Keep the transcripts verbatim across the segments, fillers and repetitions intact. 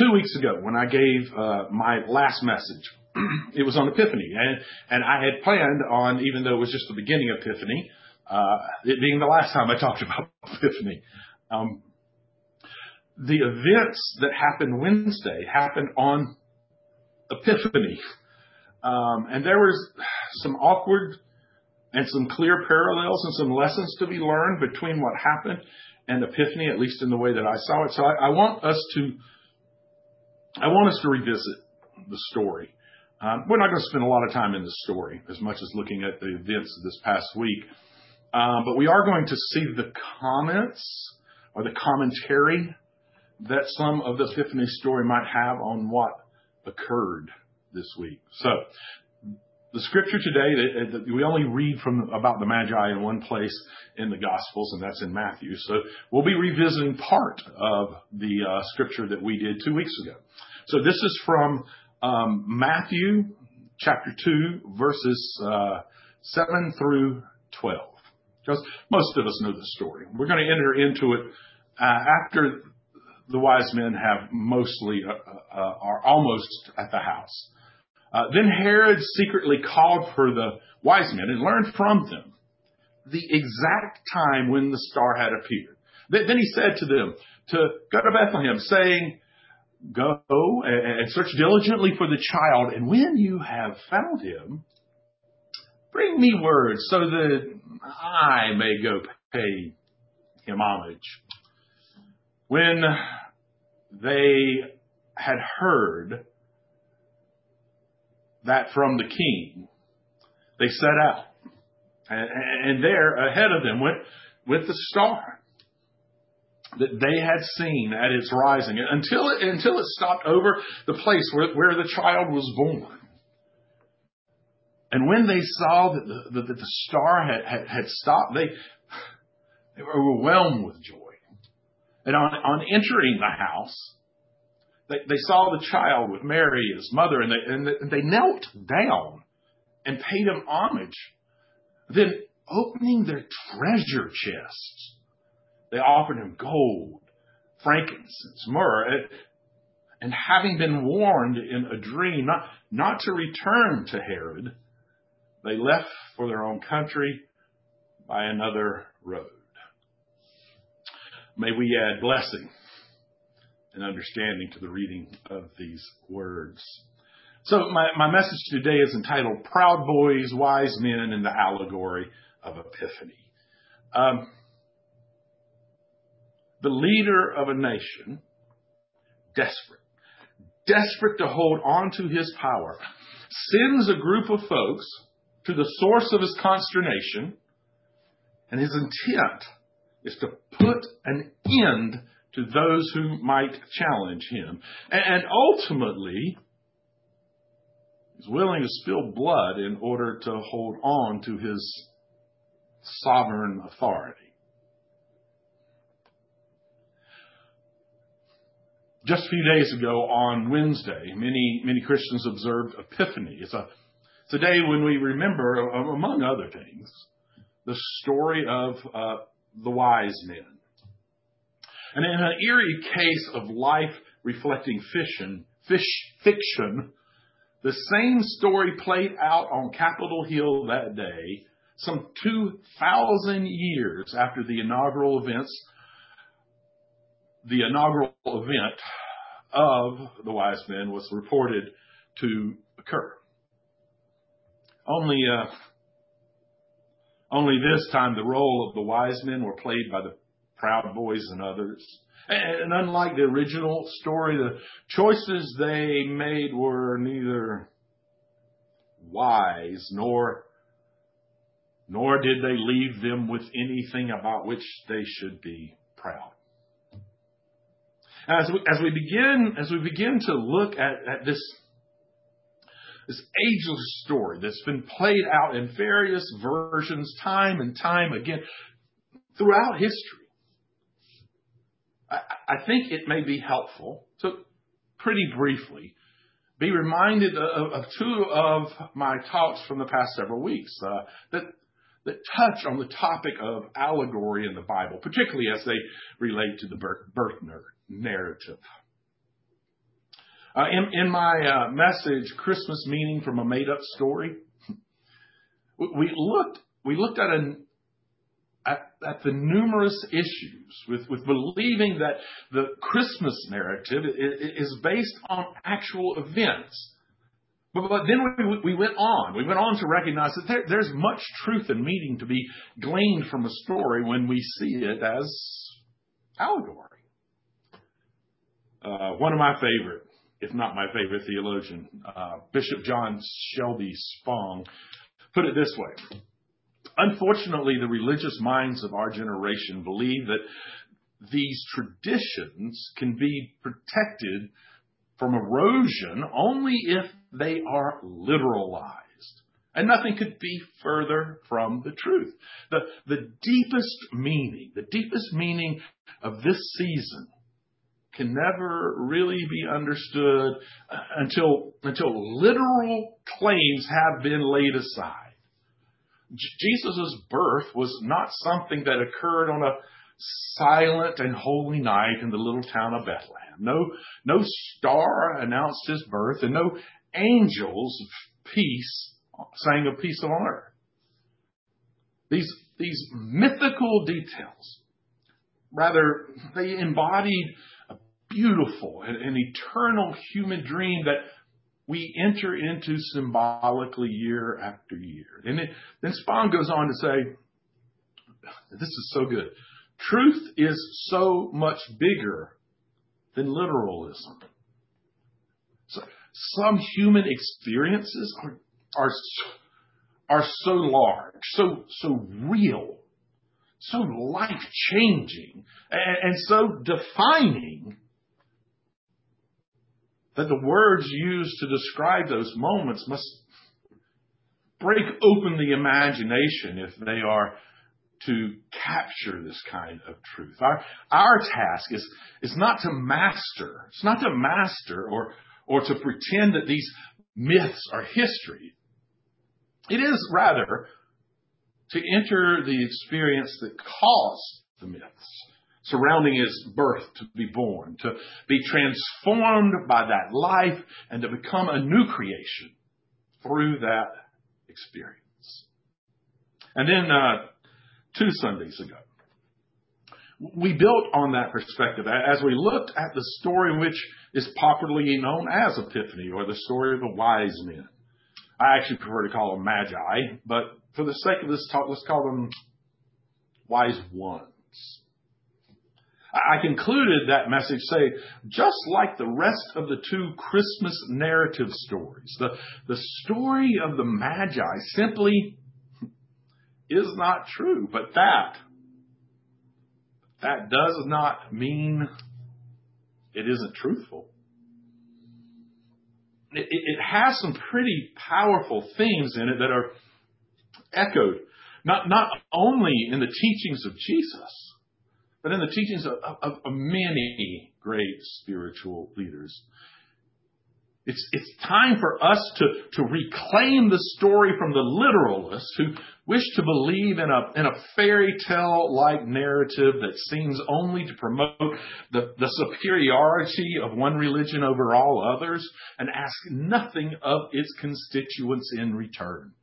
two weeks ago when I gave uh, my last message. It was on Epiphany, and, and I had planned on, even though it was just the beginning of Epiphany, uh, it being the last time I talked about Epiphany. Um, the events that happened Wednesday happened on Epiphany. Um, and there was some awkward and some clear parallels and some lessons to be learned between what happened and Epiphany, at least in the way that I saw it. So I, I want us to, I want us to revisit the story. Um, we're not going to spend a lot of time in the story as much as looking at the events of this past week. Um, but we are going to see the comments or the commentary that some of the Epiphany story might have on what occurred this week. So the scripture today, we only read from about the Magi in one place in the Gospels, and that's in Matthew. So we'll be revisiting part of the uh, scripture that we did two weeks ago. So this is from Um, Matthew chapter two, verses uh, seven through twelve. Because most of us know the story. We're going to enter into it uh, after the wise men have mostly, uh, uh, are almost at the house. Uh, then Herod secretly called for the wise men and learned from them the exact time when the star had appeared. Then he said to them to go to Bethlehem, saying, "Go and search diligently for the child, and when you have found him, bring me word so that I may go pay him homage." When they had heard that from the king, they set out, and there ahead of them went with the star that they had seen at its rising, until it, until it stopped over the place where, where the child was born. And when they saw that the, that the star had, had, had stopped, they, they were overwhelmed with joy. And on, on entering the house, they, they saw the child with Mary, his mother, and they, and they, and they knelt down and paid him homage. Then, opening their treasure chests, they offered him gold, frankincense, myrrh, and having been warned in a dream not, not to return to Herod, they left for their own country by another road. May we add blessing and understanding to the reading of these words. So my, my message today is entitled Proud Boys, Wise Men, and the Allegory of Epiphany. Um, The leader of a nation, desperate, desperate to hold on to his power, sends a group of folks to the source of his consternation, and his intent is to put an end to those who might challenge him. And ultimately, he's willing to spill blood in order to hold on to his sovereign authority. Just a few days ago on Wednesday, many, many Christians observed Epiphany. It's a, it's a day when we remember, among other things, the story of uh, the wise men. And in an eerie case of life reflecting fiction, fish, fiction, the same story played out on Capitol Hill that day, some two thousand years after the inaugural events The inaugural event of the wise men was reported to occur. Only, uh, only this time the role of the wise men were played by the proud boys and others. And unlike the original story, the choices they made were neither wise nor, nor did they leave them with anything about which they should be proud. As we, as we begin, as we begin to look at, at this, this ageless story that's been played out in various versions time and time again throughout history, I, I think it may be helpful to pretty briefly be reminded of, of two of my talks from the past several weeks uh, that that touch on the topic of allegory in the Bible, particularly as they relate to the birth, birth narrative. Uh, in, in my uh, message, Christmas Meaning from a Made-Up Story, we, we looked we looked at an At, at the numerous issues with, with believing that the Christmas narrative is, is based on actual events. But, but then we, we went on. We went on to recognize that there, there's much truth and meaning to be gleaned from a story when we see it as allegory. Uh, one of my favorite, if not my favorite theologian, uh, Bishop John Shelby Spong, put it this way. Unfortunately, the religious minds of our generation believe that these traditions can be protected from erosion only if they are literalized. And nothing could be further from the truth. The, the deepest meaning, the deepest meaning of this season can never really be understood until, until literal claims have been laid aside. Jesus' birth was not something that occurred on a silent and holy night in the little town of Bethlehem. No, no star announced his birth, and no angels of peace sang of peace on earth. These, these mythical details, rather, they embodied a beautiful and, and eternal human dream that we enter into symbolically year after year. And it, then Spong goes on to say, this is so good. Truth is so much bigger than literalism. So, some human experiences are, are, are so large, so, so real, so life-changing, and, and so defining that the words used to describe those moments must break open the imagination if they are to capture this kind of truth. Our, our task is, is not to master, it's not to master or, or to pretend that these myths are history. It is rather to enter the experience that caused the myths surrounding his birth to be born, to be transformed by that life, and to become a new creation through that experience. And then uh, two Sundays ago, we built on that perspective as we looked at the story which is popularly known as Epiphany, or the story of the wise men. I actually prefer to call them magi, but for the sake of this talk, let's call them wise ones. I concluded that message saying, just like the rest of the two Christmas narrative stories, the, the story of the Magi simply is not true. But that, that does not mean it isn't truthful. It, it has some pretty powerful themes in it that are echoed, not, not only in the teachings of Jesus, but in the teachings of, of, of many great spiritual leaders. It's, it's time for us to, to reclaim the story from the literalists who wish to believe in a, in a fairy tale-like narrative that seems only to promote the, the superiority of one religion over all others and ask nothing of its constituents in return.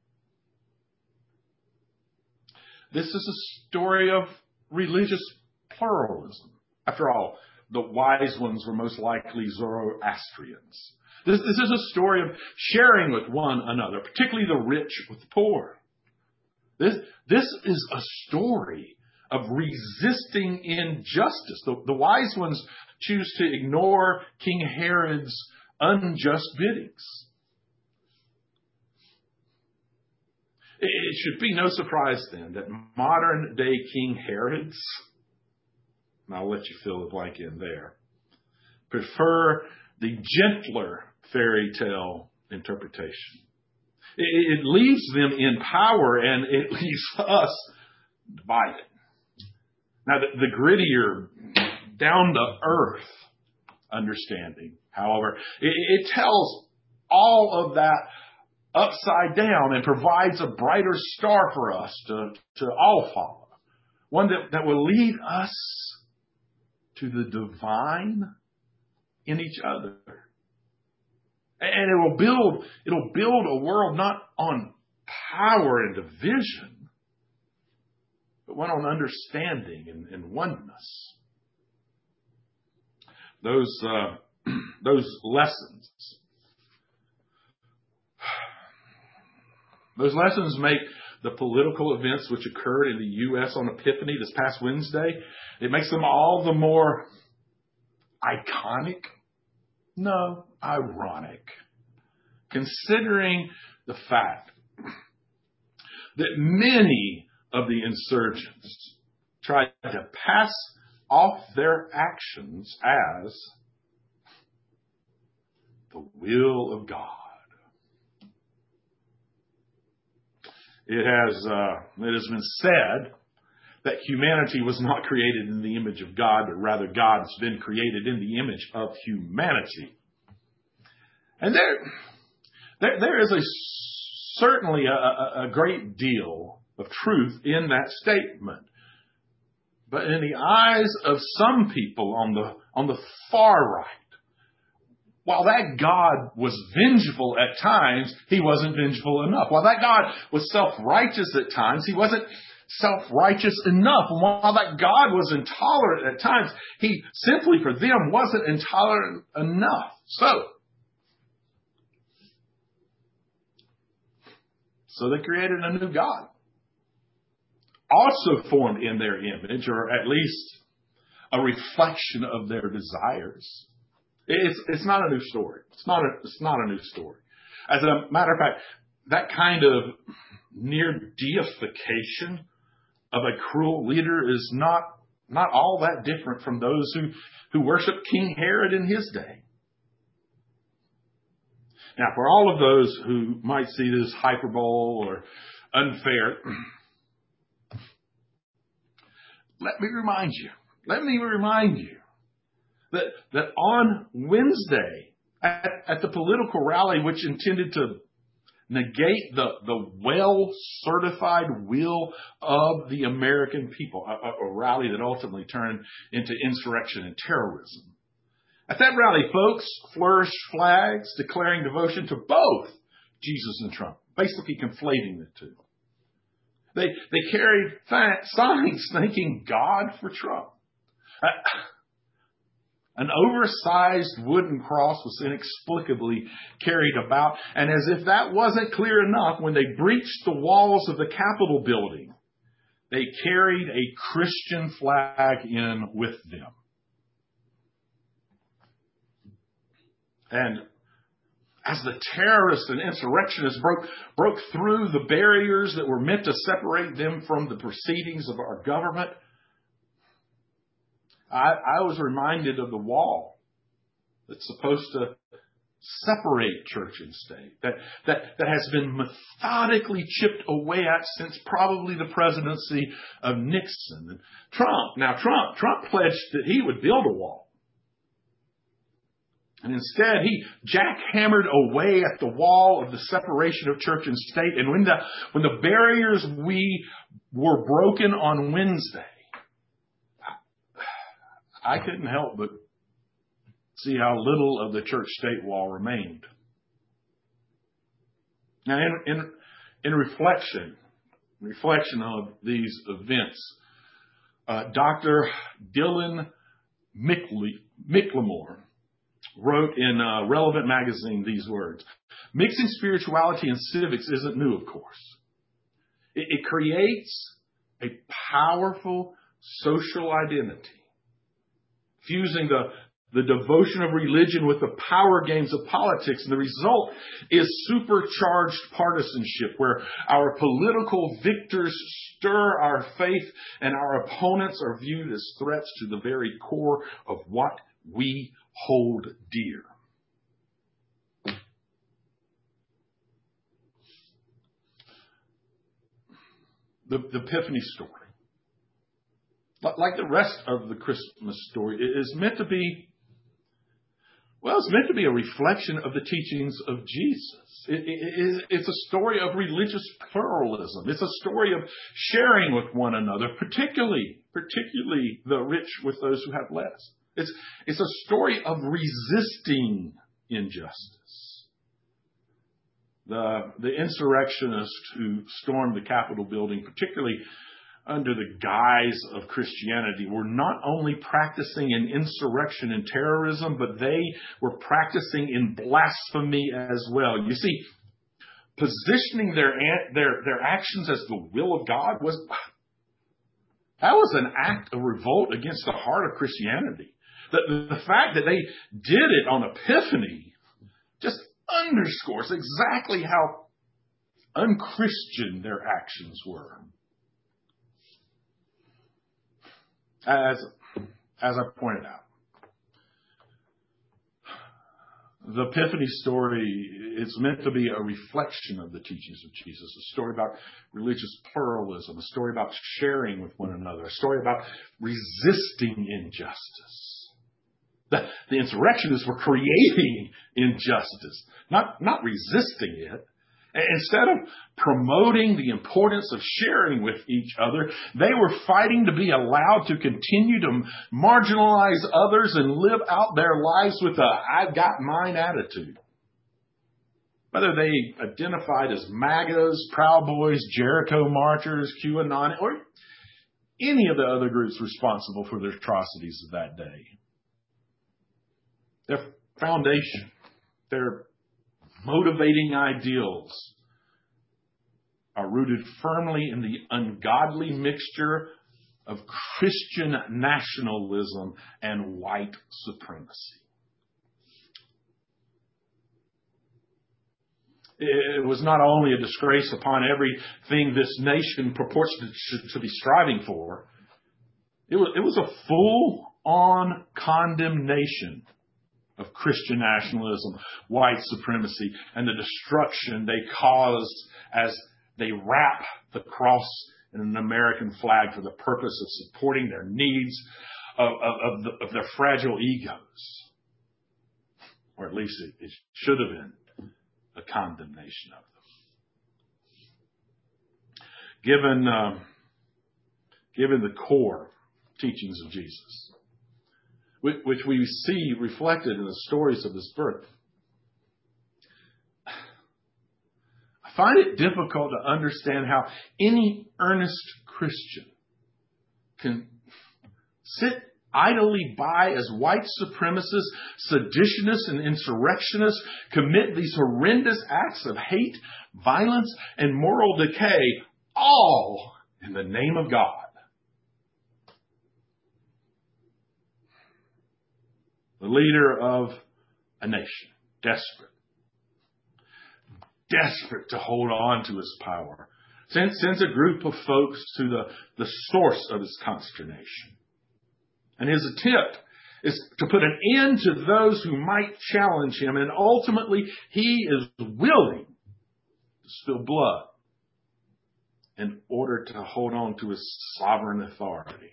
This is a story of religious pluralism. After all, the wise ones were most likely Zoroastrians. This, this is a story of sharing with one another, particularly the rich with the poor. This, this is a story of resisting injustice. The, the wise ones choose to ignore King Herod's unjust biddings. It should be no surprise then that modern day King Herods, and I'll let you fill the blank in there, prefer the gentler fairy tale interpretation. It, it leaves them in power and it leaves us divided. Now, the, the grittier, down to earth understanding, however, it, it tells all of that upside down and provides a brighter star for us to, to all follow. One that, that will lead us to the divine in each other. And it will build, it'll build a world not on power and division, but one on understanding and, and oneness. Those, uh, those lessons, those lessons make the political events which occurred in the U S on Epiphany this past Wednesday, it makes them all the more iconic. No, ironic. Considering the fact that many of the insurgents tried to pass off their actions as the will of God. It has, uh, it has been said that humanity was not created in the image of God, but rather God has been created in the image of humanity. And there, there, there is a certainly a, a, a great deal of truth in that statement. But in the eyes of some people on the on the far right, while that God was vengeful at times, he wasn't vengeful enough. While that God was self-righteous at times, he wasn't self-righteous enough. And while that God was intolerant at times, he simply for them wasn't intolerant enough. So, so they created a new God, also formed in their image, or at least a reflection of their desires. It's, it's not a new story. It's not a, it's not a new story. As a matter of fact, that kind of near deification of a cruel leader is not, not all that different from those who, who worshiped King Herod in his day. Now, for all of those who might see this hyperbole or unfair, let me remind you, let me remind you that, that on Wednesday at, at the political rally, which intended to negate the, the well-certified will of the American people, a, a rally that ultimately turned into insurrection and terrorism. At that rally, folks flourished flags declaring devotion to both Jesus and Trump, basically conflating the two. They, they carried signs thanking God for Trump. Uh, An oversized wooden cross was inexplicably carried about, and as if that wasn't clear enough, when they breached the walls of the Capitol building, they carried a Christian flag in with them. And as the terrorists and insurrectionists broke, broke through the barriers that were meant to separate them from the proceedings of our government, I, I was reminded of the wall that's supposed to separate church and state, that, that, that has been methodically chipped away at since probably the presidency of Nixon and Trump. Now, Trump, Trump pledged that he would build a wall. And instead, he jackhammered away at the wall of the separation of church and state. And when the, when the barriers we were broken on Wednesday, I couldn't help but see how little of the church-state wall remained. Now, in, in, in reflection, reflection of these events, uh, Doctor Dylan McLemore wrote in uh, Relevant Magazine these words: "Mixing spirituality and civics isn't new, of course. It, it creates a powerful social identity, fusing the, the devotion of religion with the power games of politics. And the result is supercharged partisanship, where our political victors stir our faith and our opponents are viewed as threats to the very core of what we hold dear." The, the Epiphany story, like the rest of the Christmas story, is meant to be, well, it's meant to be a reflection of the teachings of Jesus. It, it, it's a story of religious pluralism. It's a story of sharing with one another, particularly, particularly the rich with those who have less. It's, it's a story of resisting injustice. The, the insurrectionists who stormed the Capitol building, particularly under the guise of Christianity, were not only practicing in insurrection and terrorism, but they were practicing in blasphemy as well. You see, positioning their, their, their actions as the will of God was, that was an act of revolt against the heart of Christianity. The, the fact that they did it on Epiphany just underscores exactly how unchristian their actions were. As, as I pointed out, the Epiphany story is meant to be a reflection of the teachings of Jesus, a story about religious pluralism, a story about sharing with one another, a story about resisting injustice. The, the insurrectionists were creating injustice, not, not resisting it. Instead of promoting the importance of sharing with each other, they were fighting to be allowed to continue to marginalize others and live out their lives with a "I've got mine" attitude. Whether they identified as MAGAs, Proud Boys, Jericho Marchers, QAnon, or any of the other groups responsible for the atrocities of that day. Their foundation, their motivating ideals are rooted firmly in the ungodly mixture of Christian nationalism and white supremacy. It was not only a disgrace upon everything this nation purports to, to be striving for, it was, it was a full-on condemnation of Christian nationalism, white supremacy, and the destruction they caused as they wrap the cross in an American flag for the purpose of supporting their needs of, of, of, the, of their fragile egos. Or at least it, it should have been a condemnation of them. Given, uh, given the core teachings of Jesus, which we see reflected in the stories of his birth, I find it difficult to understand how any earnest Christian can sit idly by as white supremacists, seditionists, and insurrectionists commit these horrendous acts of hate, violence, and moral decay, all in the name of God. The leader of a nation, desperate, desperate to hold on to his power, sends, sends a group of folks to the, the source of his consternation. And his attempt is to put an end to those who might challenge him, and ultimately he is willing to spill blood in order to hold on to his sovereign authority.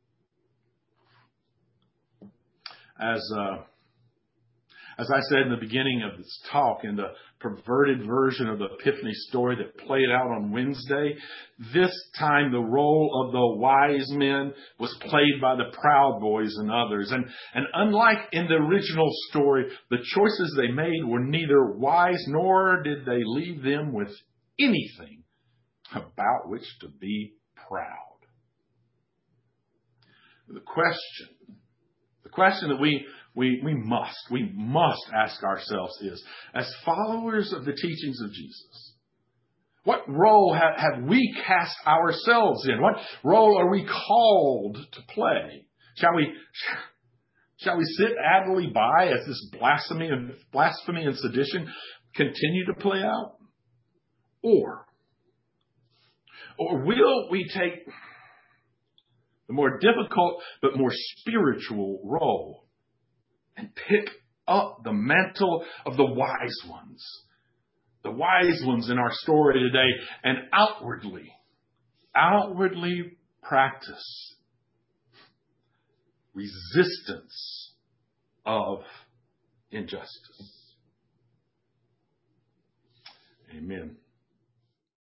As uh, as I said in the beginning of this talk, in the perverted version of the Epiphany story that played out on Wednesday, this time the role of the wise men was played by the Proud Boys and others. And, and unlike in the original story, the choices they made were neither wise nor did they leave them with anything about which to be proud. The question The question that we, we, we must, we must ask ourselves is, as followers of the teachings of Jesus, what role have, have we cast ourselves in? What role are we called to play? Shall we, shall we sit idly by as this blasphemy and blasphemy and sedition continue to play out? Or, or will we take the more difficult but more spiritual role and pick up the mantle of the wise ones, the wise ones in our story today, and outwardly, outwardly practice resistance of injustice? Amen.